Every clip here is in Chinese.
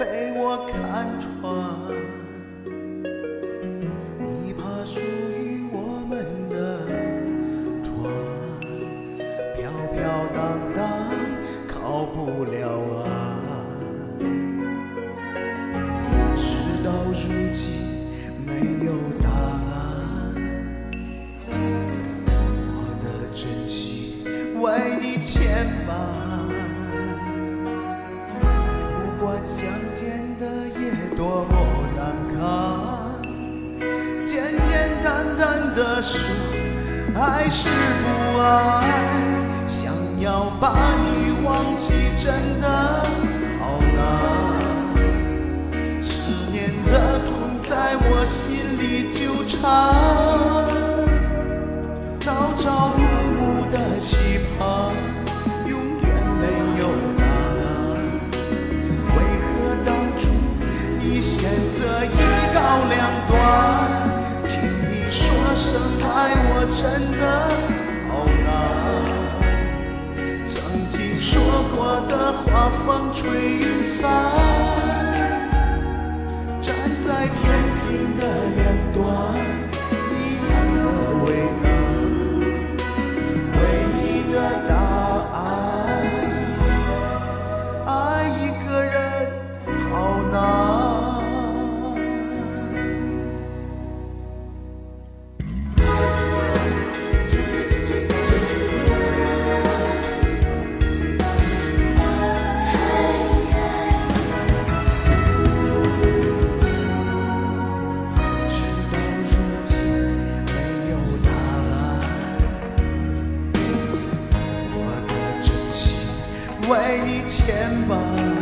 被我看穿，你怕属于我们的船飘飘荡荡靠不了岸，事到如今没有答案，我的真心为你牵绊，不管相见的夜多么难看，简简单单的说还是不爱，想要把你忘记真的好难，思念的痛在我心里纠缠，朝朝暮暮的期盼永远没有答案，为何当初你选择一刀两断，听你说声爱我真的好难，曾经说过的话风吹云散，站在天平的两端一样的为难，唯一的答案，爱一个人好难。为你牵绊，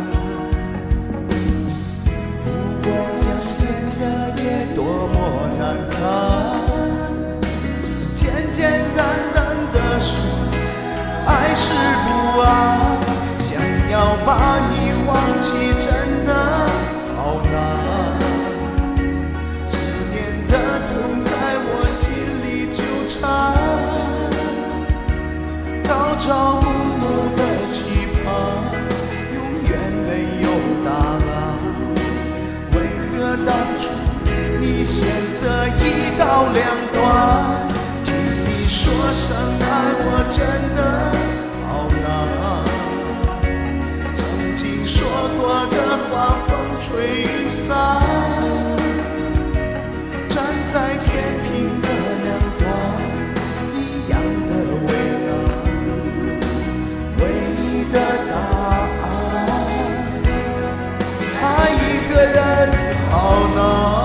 不管相见的夜多么难堪，简简单单的说爱是不爱，想要把你忘记真的好难，思念的痛在我心里纠缠，朝朝暮暮的期盼永远没有答案，为何当初你选择一刀两断，听你说声爱我真的好难，曾经说过的话风吹云散，站在天平的两端一样的为难，唯一的答案，爱一个人好难。